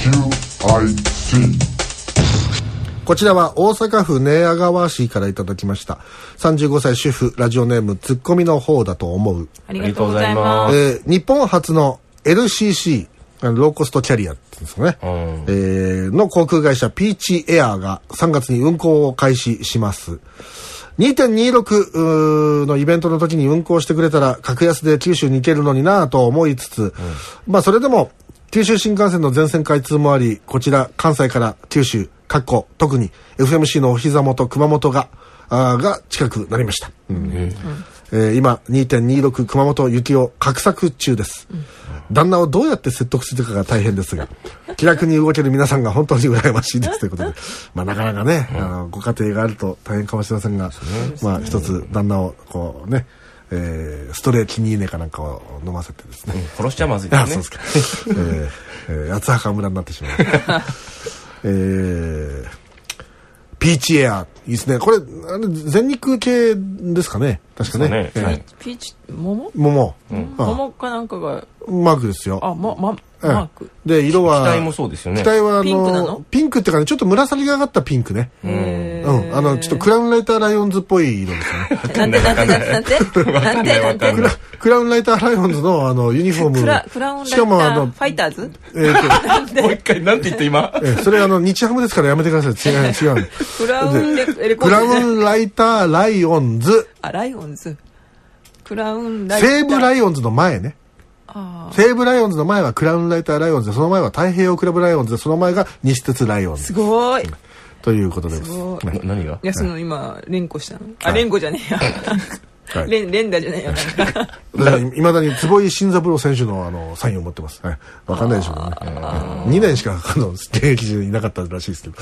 こちらは大阪府寝屋川市からいただきました。35歳主婦、ラジオネームツッコミの方だと思う。 ありがとうございます。 日本初の LCC、ローコストキャリアって言うんですかね、の航空会社ピーチエアーが3月に運航を開始します。2.26 のイベントの時に運航してくれたら格安で九州に行けるのになぁと思いつつ、まあそれでも九州新幹線の全線開通もあり、こちら関西から九州特に FMC のお膝元熊本が近くなりました。今 2.26 熊本行きを画策中です。旦那をどうやって説得するかが大変ですが、気楽に動ける皆さんが本当に羨ましいですということで、まあなかなかね、ご家庭があると大変かもしれませんが、まあ一つ旦那をこうね、ストレーキニーネかなんかを飲ませてですね、 殺しちゃまずいですね。 そうですか。八つ墓村になってしまう。ピーチエアいいですね。これ全日空系ですかね。確かね。 ピーチ桃かなんかがマークですよ。 マークで色は機体もそうですよね。 機体はピンクなの？ ピンクっていうかね、ちょっと紫がかったピンクね。ちょっとクラウンライターライオンズっぽい色ですよね。 なんでクラウンライターライオンズのユニフォーム。 クラウンライターファイターズ？ もう一回なんて言って今？ それ日ハムですからやめてください。違う。 クラウンライターライオンズ。 ライオンズ。クラウンライター。 西武ライオンズの前ね。西武ライオンズの前はクラウンライターライオンズで、その前は太平洋クラブライオンズで、その前が西鉄ライオンズ。 すごい。 ということです。 何が？ いや、今連呼したの。連呼じゃねえや。連打じゃねえや。 いまだに坪井新三郎選手のサインを持ってます。わかんないでしょうね。2年しか現役時いなかったらしいですけど。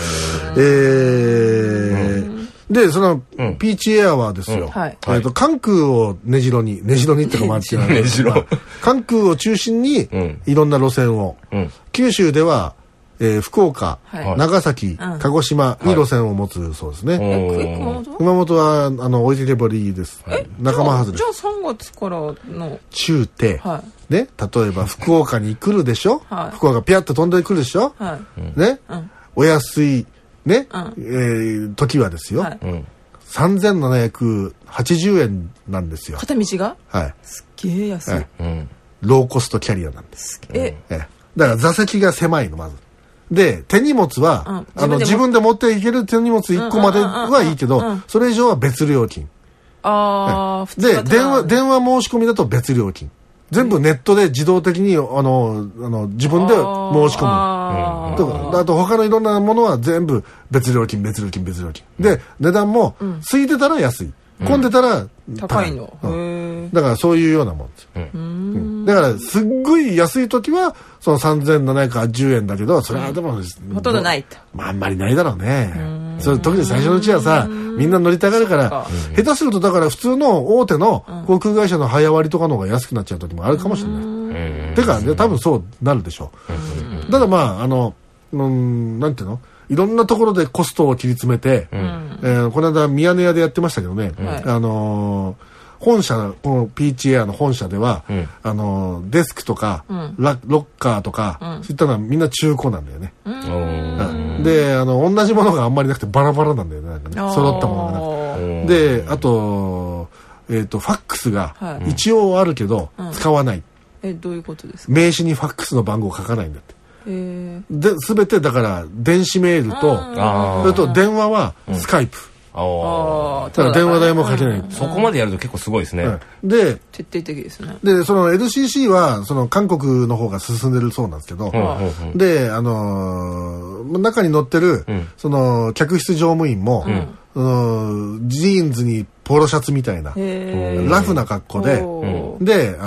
で、そのピーチエアはですよ、関空を根城にっていうか、まあ関空を中心にいろんな路線を、九州では福岡、長崎、鹿児島に路線を持つそうですね。熊本は置いてけぼりです。仲間外れ。 じゃあ3月からの中低ね、例えば福岡に来るでしょ。福岡ピャッと飛んでくるでしょ。ね、お安いね、時はですよ、3780円なんですよ。 片道が？すっげえ安い。 ローコストキャリアなんです。だから座席が狭いのまず。で、手荷物は自分で持っていける手荷物1個まではいいけど、それ以上は別料金。で、電話申し込みだと別料金。全部ネットで自動的に自分で申し込む。あと他のいろんなものは全部別料金。で、値段も空いてたら安い。混んでたら高いの。 だからそういうようなもんですよ。だからすっごい安い時はその3780円だけど、それはでもほとんどないと。 まああんまりないだろうね。それ特に最初のうちはさ、みんな乗りたがるから、下手するとだから普通の大手の航空会社の早割とかの方が安くなっちゃう時もあるかもしれない。てかね、多分そうなるでしょう。ただまあなんていうの、いろんなところでコストを切り詰めて、この間ミヤネ屋でやってましたけどね、本社、このピーチエアの本社では、デスクとか、ロッカーとか、そういったのはみんな中古なんだよね。で、同じものがあんまりなくてバラバラなんだよね。なんかね、揃ったものがなくて。で、あと、ファックスが一応あるけど、使わない。 どういうことですか？ 名刺にファックスの番号書かないんだって。で、すべてだから電子メールと、それと電話はスカイプ。だから電話代もかけない。 そこまでやると結構すごいですね。 で、 徹底的ですね。 で、その LCC はその韓国の方が進んでるそうなんですけど、で、中に乗ってるその客室乗務員も、ジーンズにポロシャツみたいなラフな格好で、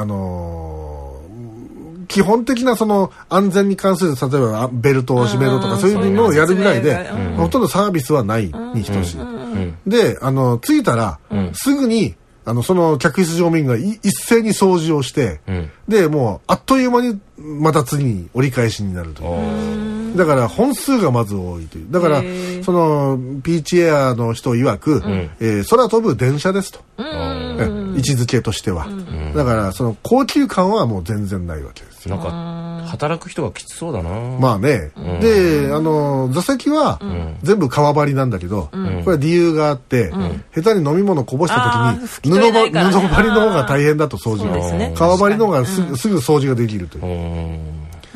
基本的なその安全に関する、例えばベルトを締めろとかそういうのをやるぐらいで、ほとんどサービスはないに等しい。で、着いたらすぐにその客室乗務員が一斉に掃除をして、でもうあっという間にまた次に折り返しになるという。だから本数がまず多いという。だからそのピーチエアの人曰く、空飛ぶ電車ですと、位置づけとしては。だからその高級感はもう全然ないわけですよ。 なんか働く人がきつそうだな。 まあね。で、座席は全部革張りなんだけど、これは理由があって、下手に飲み物こぼした時に、布張りの方が大変だと掃除が。革張りの方がすぐ掃除ができるという。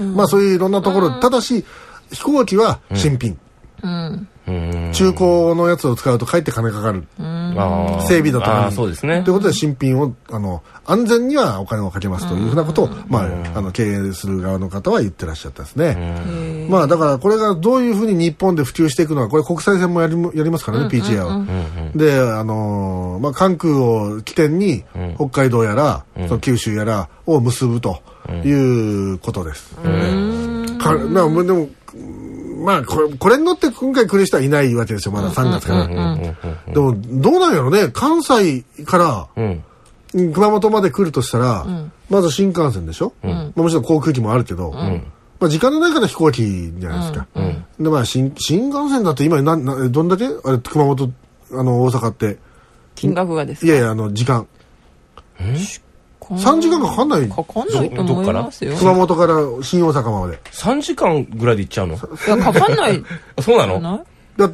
まあそういういろんなところ、ただし、飛行機は新品。中古のやつを使うとかえって金かかる。整備のために。 そうですね。 ということで新品を、安全にはお金をかけますというふうなことを、まあ、経営する側の方は言ってらっしゃったですね。まあ、だからこれがどういうふうに日本で普及していくのか、これ国際線もやりますからね、PGA は。で、まあ、関空を起点に、北海道やら、その九州やらを結ぶということです。でも、まあ、これに乗って今回来る人はいないわけですよ、まだ3月から。でも、どうなんやろね、関西から熊本まで来るとしたら、まず新幹線でしょ、もちろん航空機もあるけど、まあ時間の中で飛行機じゃないですか。で、まあ、新幹線だと今、どんだけあれ、熊本、大阪って。 金額がですか？ いやいや、時間。3時間かかんない。 かかんないと思いますよ。 熊本から新大阪まで。 3時間ぐらいで行っちゃうの？ いや、かかんない。 そうなの？ だって、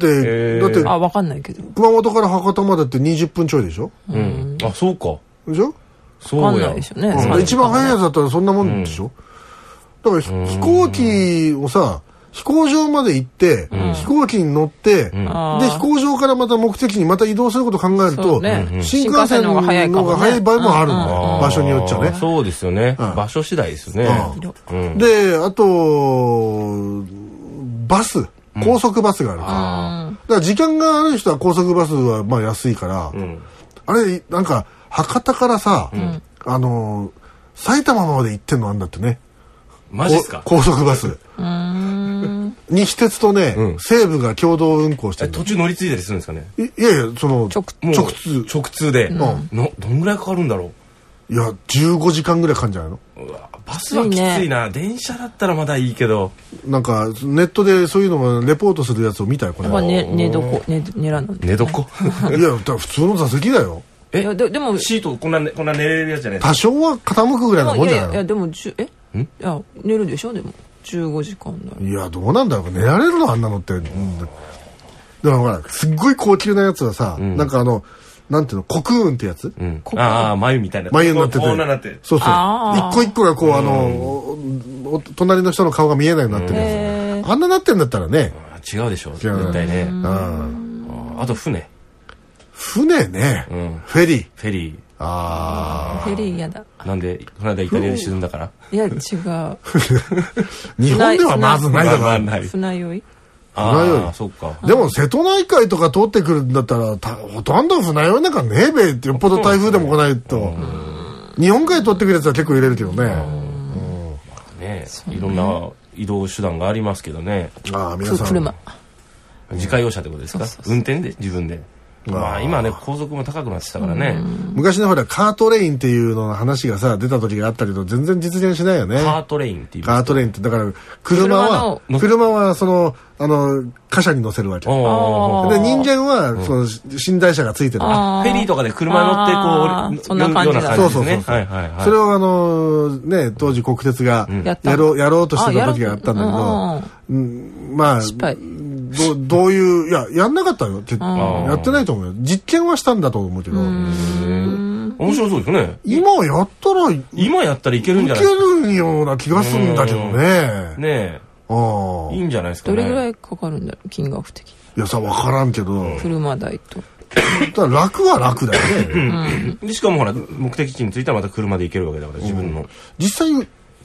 わかんないけど。 熊本から博多までって20分ちょいでしょ？ あ、そうか。 でしょ？ そうわかんないでしょね。 一番早いやつだったらそんなもんでしょ？だから飛行機をさ、飛行場まで行って、飛行機に乗って、で、飛行場からまた目的地にまた移動することを考えると、新幹線の方が早い場合もあるんだ。場所によっちゃね。 そうですよね。場所次第ですよね。 で、あと、バス、高速バスがあるから。だから時間がある人は高速バスはまあ安いから、あれ、なんか、博多からさ、埼玉まで行ってんのあんだってね。 マジっすか？ 高速バス。西鉄とね、西武が共同運行してる。 途中乗り継いだりするんですかね？ いやいや、その、直通で。どんぐらいかかるんだろう？いや、15時間ぐらいかかるんじゃないの？ バスはきついな。電車だったらまだいいけど。 なんか、ネットでそういうのがレポートするやつを見たよ、これ。 寝床いや、普通の座席だよ。 でも、 シートこんな寝れるやつじゃないですか。 多少は傾くぐらいのもんじゃないの？ いや、でも、いや、寝るでしょでも。15時間だ。 いや、どうなんだろう。寝られるのあんなのって。でもほら、すっごい高級なやつはさ、なんかなんていうの、コクーンってやつ？ ああ、眉みたいな。 眉になってて。そうそう。一個一個がこう、隣の人の顔が見えないようになってるやつ。あんななってんだったらね。 違うでしょ、絶対ね。あと船ね。フェリー。 フェリー嫌だ。 なんで、この間イタリアで沈んだから？ いや、違う。 日本ではまずないだろ。 船酔い？ ああ、そうか。 でも瀬戸内海とか通ってくるんだったら、ほとんど船酔いなんかねえべって、よっぽど台風でも来ないと。日本海通ってくるやつは結構入れるけどね。 ね、いろんな移動手段がありますけどね。 ああ、皆さん。 車。 自家用車ってことですか？運転で自分で。まあ今ね、高速も高くなってたからね。 昔のほら、カートレインっていうの話がさ、出た時があったけど、全然実現しないよね。 カートレインって言いますか？ カートレインって、だから、車はその、貨車に乗せるわけ。で、人間は、その、寝台車がついてる。フェリーとかで車乗ってこう、 そんな感じだ。 そうそうそう。それをね、当時国鉄が、やろうとしてた時があったんだけど、まあ、どういう、いや、やんなかったよ。やってないと思うよ。実験はしたんだと思うけど。 面白そうですね。 今やったらいけるんじゃないですか？いけるような気がするんだけどね。 ねえ。いいんじゃないですかね。 どれぐらいかかるんだろう、金額的に。 いやさ、わからんけど。 車代と。 だから楽は楽だよね。 で、しかもほら、目的地に着いたらまた車で行けるわけだから、自分の。 実際、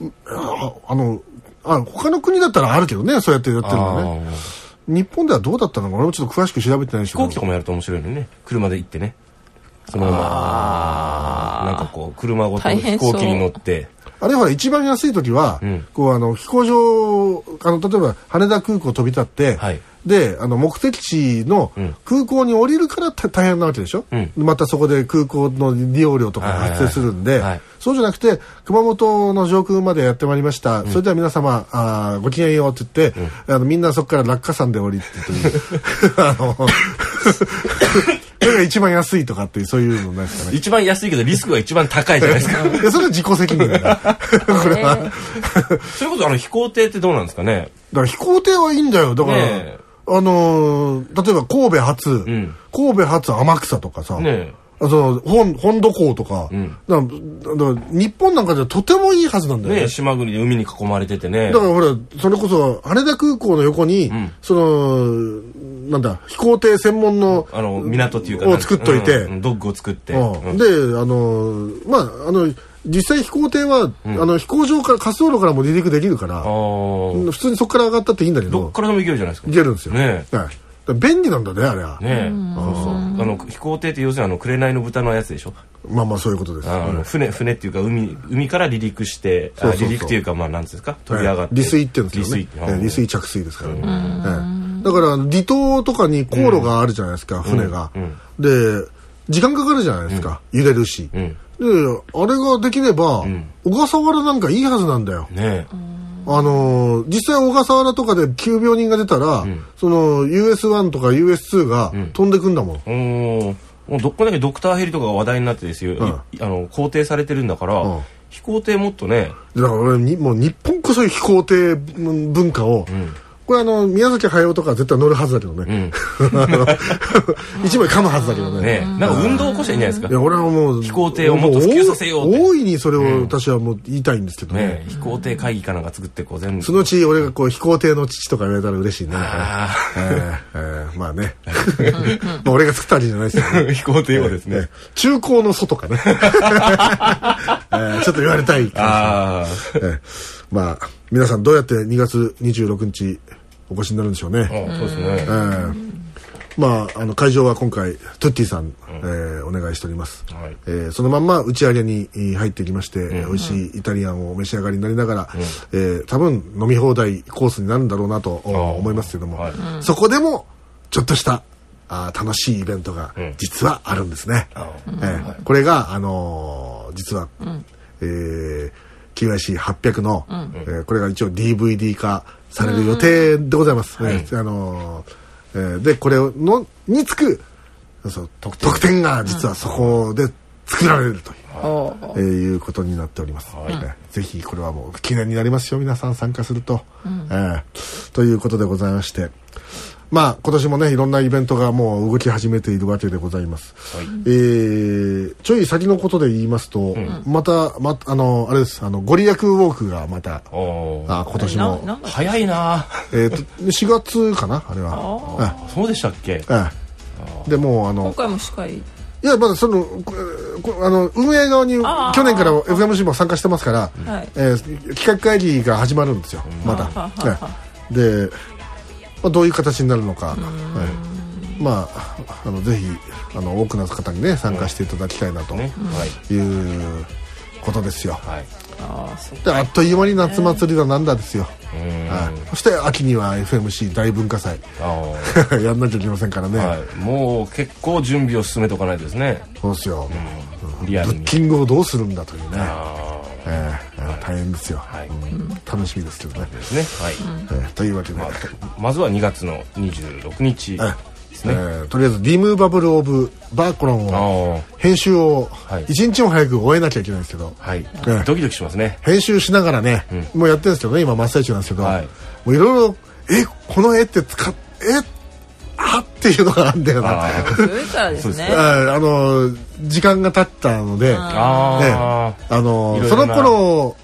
他の国だったらあるけどね、そうやってやってるのね。日本ではどうだったのか俺もちょっと詳しく調べてないし。 飛行機とかもやると面白いのにね。車で行ってね。そのまま、なんかこう、車ごと飛行機に乗って。 あれほら、一番安い時は、こう飛行場、例えば羽田空港飛び立って、で、目的地の空港に降りるから大変なわけでしょ、またそこで空港の利用料とかが発生するんで、そうじゃなくて、熊本の上空までやってまいりました。それでは皆様、ごきげんようって言って、みんなそこから落下山で降りてという。 が一番安いとかっていうそういうのないですかね。 一番安いけどリスクが一番高いじゃないですか。 いやそれは自己責任だなこれは。 それこそ飛行艇ってどうなんですかね。 だから飛行艇はいいんだよ。だから、例えば神戸発天草とかさ、本土港とか、だから日本なんかじゃとてもいいはずなんだよね。 島国で海に囲まれててね。 だからほらそれこそ羽田空港の横に、なんだ飛行艇専門の港っていうかを作っといて、 ドッグを作って、 で実際飛行艇は、飛行場から滑走路からも離陸できるから普通にそこから上がったっていいんだけど、 どっからでも行けるじゃないですか。 行けるんですよね。便利なんだねあれはね。飛行艇って要するに紅の豚のやつでしょ。 まあそういうことです。 船っていうか海から離陸して離陸っていうかなんですか、飛び上がって離水って言うんですよね。離水着水ですからね。だから離島とかに航路があるじゃないですか、船が。で時間かかるじゃないですか、揺れるし。であれができれば小笠原なんかいいはずなんだよ。実際小笠原とかで急病人が出たら、その US1 とか US2 が飛んでくんだもん。 もうどこだけドクターヘリとかが話題になってですよ、肯定されてるんだから、飛行艇もっとね。 だから俺もう日本こそ飛行艇文化を、これ宮崎駿とか絶対乗るはずだけどね。一枚噛むはずだけどね。 なんか運動を起こしたらいいんじゃないですか。 いや俺はもう飛行艇をもっと普及させようって。 大いにそれを私はもう言いたいんですけどね。 飛行艇会議かなんか作ってこう全部。 そのうち俺がこう飛行艇の父とか言われたら嬉しいね。まあね。俺が作ったわけじゃないですよね。 飛行艇をですね。 中高の祖とかね。ちょっと言われたい感じ。まあ皆さんどうやって2月26日お越しになるんでしょうね。 そうですね。 まあ会場は今回トゥッティさんお願いしております。そのまんま打ち上げに入ってきまして、美味しいイタリアンをお召し上がりになりながら、多分飲み放題コースになるんだろうなと思いますけども、そこでもちょっとした楽しいイベントが実はあるんですね。これが実はQIC800 の、これが一応 DVD 化される予定でございます。でこれにつく特典が実はそこで作られるということになっております。ぜひこれはもう記念になりますよ、皆さん参加すると。ということでございまして、まあ今年もねいろんなイベントがもう動き始めているわけでございます。ちょい先のことで言いますと、またあれです、ご利益ウォークがまた今年も早いな。 4月かなあれは。 そうでしたっけ。 でも今回も司会。 いやまだその運営側に去年から FMC も参加してますから、企画会議が始まるんですよまだ。でどういう形になるのか、まあぜひ多くの方にね参加していただきたいなということですよ。であっという間に夏祭りだなんだですよ。そして秋には FMC 大文化祭やんなきゃいけませんからね。 もう結構準備を進めておかないとですね。 そうですよ。ブリアルにッキングをどうするんだというね。大変ですよ。楽しみですけどね。というわけでまずは2月の26日ですね。 とりあえずリムーバブルオブバーコロンを編集を1日も早く終えなきゃいけないんですけど、 ドキドキしますね。 編集しながらねもうやってるんですけどね、今真っ最中なんですけど、もういろいろこの絵ってっていうのがあるんだよな。 古いからですね。 時間が経ったので、その頃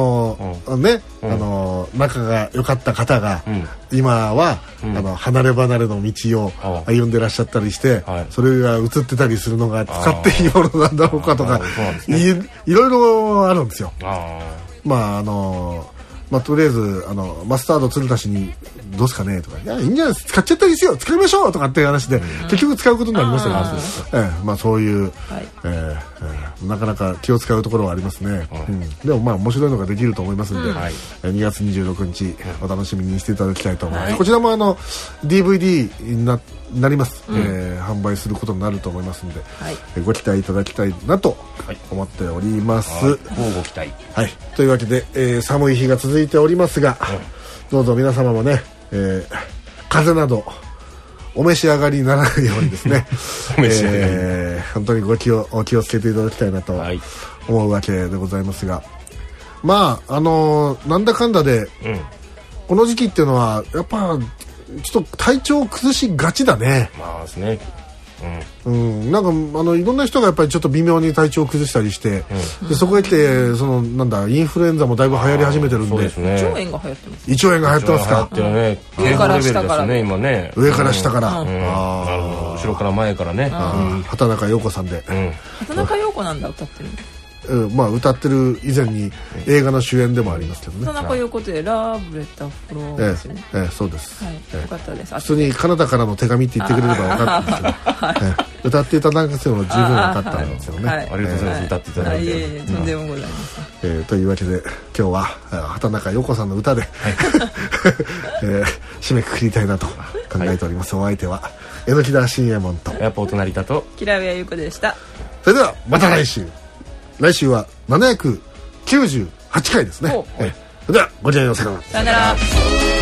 仲が良かった方が今は離れ離れの道を歩んでらっしゃったりして、それが映ってたりするのが使っていいものなんだろうかとかいろいろあるんですよ。まあとりあえずマスタード鶴田氏にどうすかねとか、いやいいんじゃないですか、使っちゃったらいいですよ、使いましょうとかっていう話で結局使うことになりましたけど、まあそういうなかなか気を使うところはありますね。でもまあ面白いのができると思いますんで、2月26日お楽しみにしていただきたいと思います。こちらもDVD になります。販売することになると思いますので、ご期待いただきたいなと思っております。 ご期待。 というわけで、寒い日が続いておりますが、どうぞ皆様もね、風邪などお召し上がりにならないようにですね本当にお気をつけていただきたいなと思うわけでございますが、まあなんだかんだで、この時期っていうのはやっぱちょっと体調を崩しがちだね。 まあですね。 なんかいろんな人がやっぱりちょっと微妙に体調を崩したりして、でそこへ来てなんだインフルエンザもだいぶ流行り始めてるんで、 胃腸炎が流行ってます。 胃腸炎が流行ってますか。 上から下からね、 今ね。 上から下から、 後ろから前からね。 畑中陽子さんで。 畑中陽子なんだ歌ってるの。 まあ歌ってる以前に映画の主演でもありますけどね。 畑中陽子でラブレターフローですね。 そうです。 はい、よかったです。 普通にカナダからの手紙って言ってくれれば分かったんですけど、歌っていただくのは十分分かったんですよね。 ありがとうございます。歌っていただいて。 とんでもございません。 というわけで今日は畑中陽子さんの歌で締めくくりたいなと考えております。お相手は榎田信右衛門とやっぱお隣だと木良上優子でした。 それではまた来週は798回ですね。それではごきげんよう。さよなら。